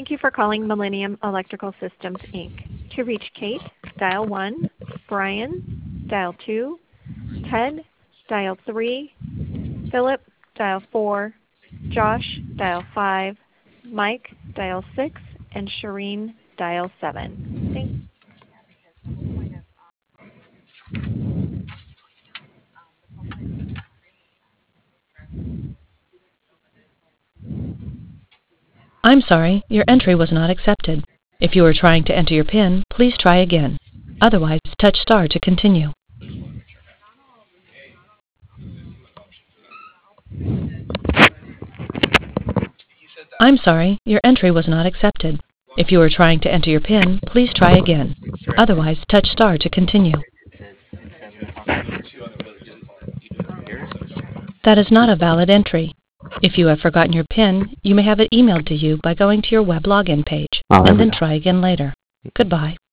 Thank you for calling Millennium Electrical Systems, Inc. To reach Kate, dial 1, Brian, dial 2, Ted, dial 3, Philip, dial 4, Josh, dial 5, Mike, dial 6, and Shireen, dial 7. Thank you. I'm sorry, your entry was not accepted. If you are trying to enter your PIN, please try again. Otherwise, touch star to continue. I'm sorry, your entry was not accepted. If you are trying to enter your PIN, please try again. Otherwise, touch star to continue. That is not a valid entry. If you have forgotten your PIN, you may have it emailed to you by going to your web login page, Oh, there and we then go. try again later. Goodbye.